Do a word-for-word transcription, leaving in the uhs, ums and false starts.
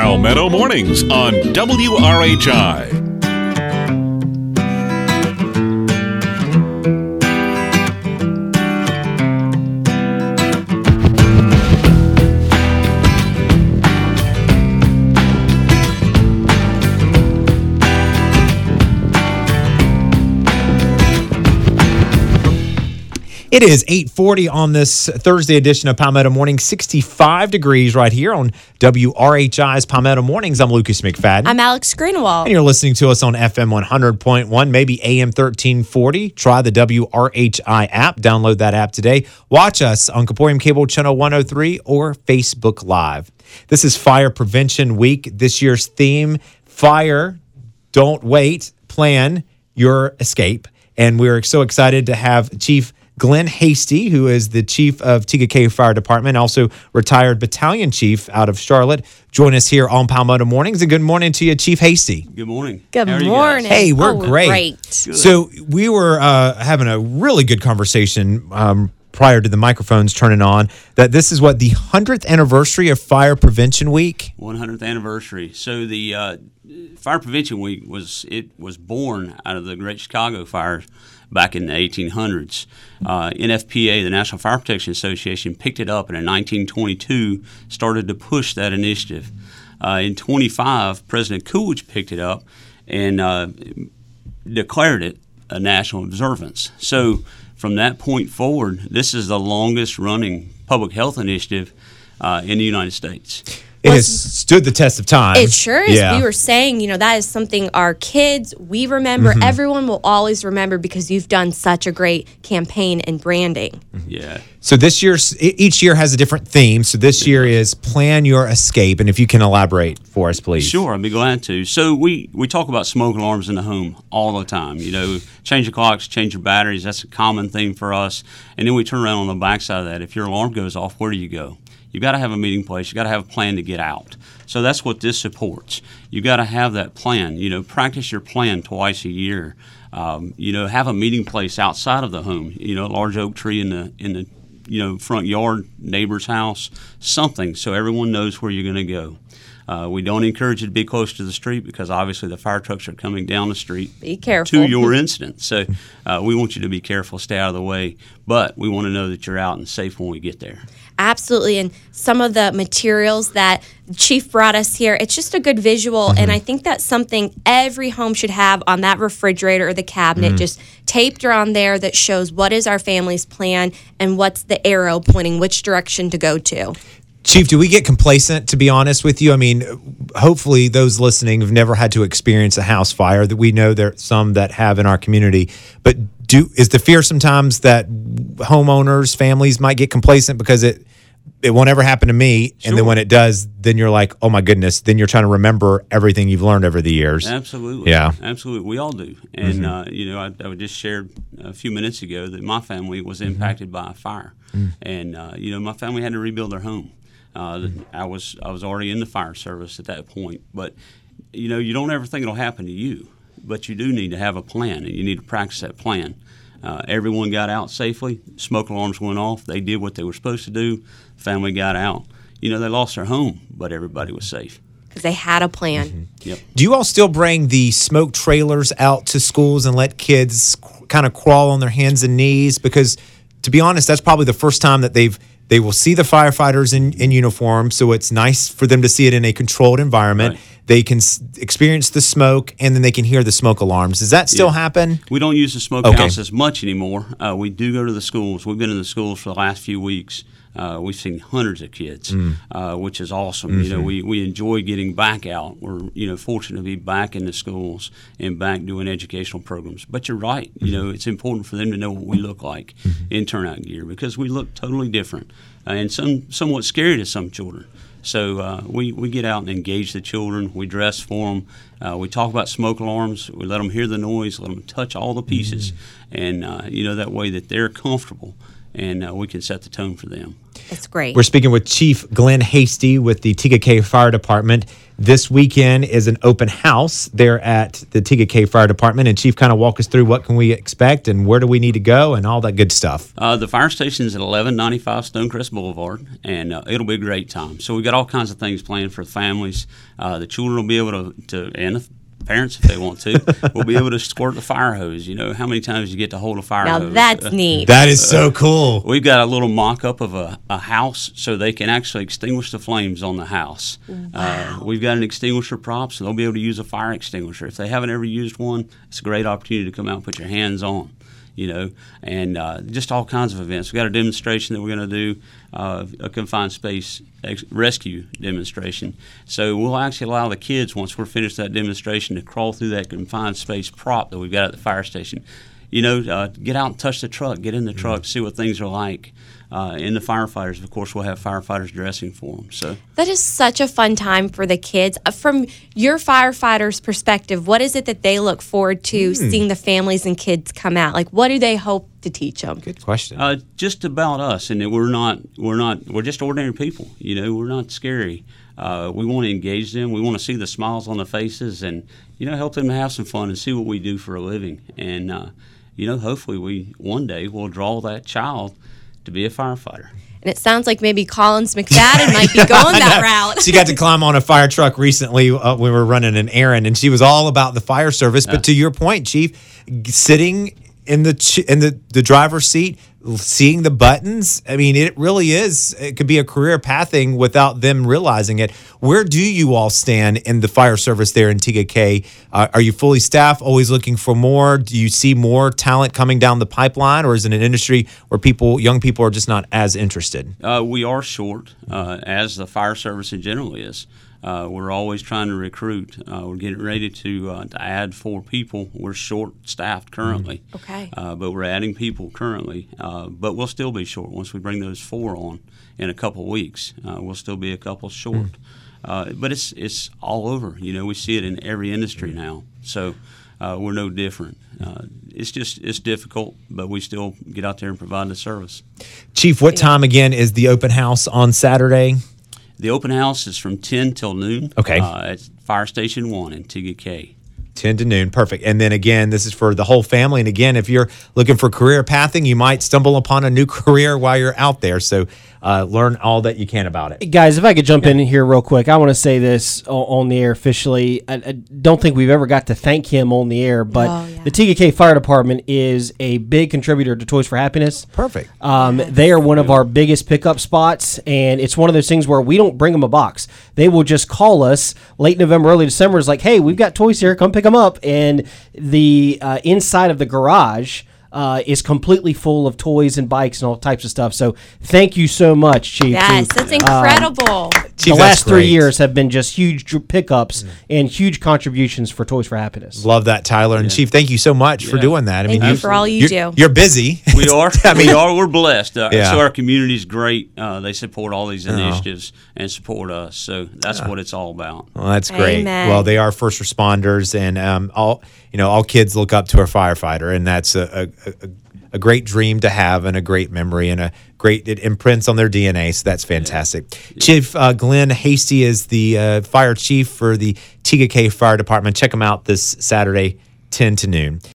Palmetto Mornings on W R H I. It is eight forty on this Thursday edition of Palmetto Mornings, sixty-five degrees right here on W R H I's Palmetto Mornings. I'm Lucas McFadden. I'm Alex Greenwald. And you're listening to us on F M one hundred point one, maybe A M thirteen forty. Try the W R H I app. Download that app today. Watch us on Caporium Cable Channel one oh three or Facebook Live. This is Fire Prevention Week. This year's theme, Fire, Don't Wait, Plan Your Escape. And we're so excited to have Chief Glenn Hasty, who is the chief of Tega Cave Fire Department, also retired battalion chief out of Charlotte, join us here on Palmetto Mornings. And good morning to you, Chief Hasty. Good morning. Good How are you morning. guys? Hey, we're Oh, great. great. Good. So we were uh, having a really good conversation um, prior to the microphones turning on, that this is what, the hundredth anniversary of Fire Prevention Week? one hundredth anniversary. So the uh, Fire Prevention Week was it was born out of the Great Chicago Fires back in the eighteen hundreds. Uh, N F P A, the National Fire Protection Association, picked it up and in nineteen twenty-two started to push that initiative. Uh, in twenty-five, President Coolidge picked it up and uh, declared it a national observance. So from that point forward, this is the longest running public health initiative uh, in the United States. It has stood the test of time. It sure is. Yeah. We were saying, you know, that is something our kids, we remember. Mm-hmm. Everyone will always remember because you've done such a great campaign and branding. Yeah. So this year's each year has a different theme. So this year is Plan Your Escape. And if you can elaborate for us, please. Sure, I'd be glad to. So we, we talk about smoke alarms in the home all the time. You know, change your clocks, change your batteries. That's a common theme for us. And then we turn around on the backside of that. If your alarm goes off, where do you go? You got to have a meeting place. You got to have a plan to get out. So that's what this supports. You got to have that plan. You know, practice your plan twice a year. Um, you know, have a meeting place outside of the home. You know, a large oak tree in the in the you know front yard, neighbor's house, something so everyone knows where you're going to go. Uh, we don't encourage you to be close to the street because obviously the fire trucks are coming down the street Be careful. to your incident. So uh, we want you to be careful, stay out of the way, but we want to know that you're out and safe when we get there. Absolutely. And some of the materials that Chief brought us here, it's just a good visual. Mm-hmm. And I think that's something every home should have on that refrigerator or the cabinet, Mm-hmm. just taped on there that shows what is our family's plan and what's the arrow pointing which direction to go to. Chief, do we get complacent, to be honest with you? I mean, hopefully those listening have never had to experience a house fire. That we know there are some that have in our community. But do is the fear sometimes that homeowners, families might get complacent because it it won't ever happen to me, Sure. and then when it does, then you're like, oh my goodness, then you're trying to remember everything you've learned over the years. Absolutely. Yeah. Absolutely. We all do. And, Mm-hmm. uh, you know, I, I just shared a few minutes ago that my family was impacted by a fire. Mm. And, uh, you know, my family had to rebuild their home. Uh, I was I was already in the fire service at that point. But, you know, you don't ever think it'll happen to you. But you do need to have a plan, and you need to practice that plan. Uh, everyone got out safely. Smoke alarms went off. They did what they were supposed to do. Family got out. You know, they lost their home, but everybody was safe. Because they had a plan. Mm-hmm. Yep. Do you all still bring the smoke trailers out to schools and let kids kind of crawl on their hands and knees? Because, to be honest, that's probably the first time that they've they will see the firefighters in, in uniform, so it's nice for them to see it in a controlled environment. Right. They can s- experience the smoke, and then they can hear the smoke alarms. Does that still Yeah. happen? We don't use the Okay. smokehouse as much anymore. Uh, we do go to the schools. We've been in the schools for the last few weeks. Uh, we've seen hundreds of kids, Mm. uh, which is awesome. Mm-hmm. You know, we, we enjoy getting back out. We're you know fortunate to be back in the schools and back doing educational programs. But you're right. You know, it's important for them to know what we look like Mm-hmm. in turnout gear because we look totally different uh, and some somewhat scary to some children. So uh, we, we get out and engage the children. We dress for them. Uh, we talk about smoke alarms. We let them hear the noise, let them touch all the pieces, and uh, you know that way that they're comfortable and uh, we can set the tone for them. That's great. We're speaking with Chief Glenn Hasty with the T G K Fire Department. This weekend is an open house there at the T G K Fire Department. And Chief, kind of walk us through what can we expect and where do we need to go and all that good stuff. Uh, the fire station is at eleven ninety-five Stonecrest Boulevard, and uh, it'll be a great time. So we got all kinds of things planned for families. Uh, the children will be able to, to and the parents, if they want to, will be able to squirt the fire hose. You know, how many times you get to hold a fire now hose? that's Uh, neat. That is so cool. We've got a little mock-up of a, a house so they can actually extinguish the flames on the house. Wow. Uh, we've got an extinguisher prop, so they'll be able to use a fire extinguisher. If they haven't ever used one, it's a great opportunity to come out and put your hands on, you know, and uh, just all kinds of events. We've got a demonstration that we're going to do, uh, a confined space ex- rescue demonstration. So we'll actually allow the kids, once we're finished that demonstration, to crawl through that confined space prop that we've got at the fire station. You know, uh, get out and touch the truck, get in the truck, see what things are like. Uh, and the firefighters, of course, we'll have firefighters dressing for them. So That is such a fun time for the kids. Uh, From your firefighters' perspective, what is it that they look forward to seeing the families and kids come out? Like, what do they hope to teach them? Good question. Uh, just about us, and that we're not, we're not, we're just ordinary people. You know, we're not scary. Uh, we want to engage them. We want to see the smiles on the faces, and you know, help them to have some fun and see what we do for a living. And uh, you know, hopefully, we one day will draw that child to be a firefighter. And it sounds like maybe Collins McFadden might be going that route. She got to climb on a fire truck recently uh, when we were running an errand, and she was all about the fire service. But to your point, Chief, g- sitting in the ch- in the, the driver's seat, seeing the buttons, I mean, it really is. It could be a career pathing without them realizing it. Where do you all stand in the fire service there in T G K? Uh, are you fully staffed, always looking for more? Do you see more talent coming down the pipeline, or is it an industry where people, young people, are just not as interested? Uh, we are short, uh, as the fire service in general is. Uh, we're always trying to recruit. Uh, we're getting ready to, uh, to add four people. We're short-staffed currently. Okay. Uh, but we're adding people currently. Uh, but we'll still be short once we bring those four on in a couple of weeks. Uh, we'll still be a couple short. Mm. Uh, but it's it's all over. You know, we see it in every industry now. So uh, we're no different. Uh, it's just it's difficult, but we still get out there and provide the service. Chief, what time again is the open house on Saturday? The open house is from ten till noon. Okay. Uh, at Fire Station one in T G K. ten to noon. Perfect. And then again, this is for the whole family. And again, if you're looking for career pathing, you might stumble upon a new career while you're out there. So uh, learn all that you can about it. Guys, if I could jump in here real quick, I want to say this o- on the air officially. I, I don't think we've ever got to thank him on the air, but Oh, yeah. the T G K Fire Department is a big contributor to Toys for Happiness. Perfect. Um, They are one of our biggest pickup spots, and it's one of those things where we don't bring them a box. They will just call us late November, early December. It's like, hey, we've got toys here. Come pick them up. And the uh, inside of the garage uh, is completely full of toys and bikes and all types of stuff. So thank you so much, Chief. Yes, to- that's incredible. Chief, the that's last three great. years have been just huge dr- pickups and huge contributions for Toys for Happiness. Love that, Tyler. And Chief, thank you so much for Yeah. doing that. I Thank mean, you for all you you're, do. You're busy. We are. I mean, we are. We're blessed. Uh, Yeah. So our community's great. Uh, they support all these initiatives and support us. So that's what it's all about. Well, that's great. Amen. Well, they are first responders, and um, all you know, all kids look up to a firefighter, and that's a, a, a, a great dream to have, and a great memory, and a great it imprints on their D N A. So that's fantastic. Yeah. Chief uh, Glenn Hasty is the uh, fire chief for the T G K Fire Department. Check him out this Saturday, ten to noon.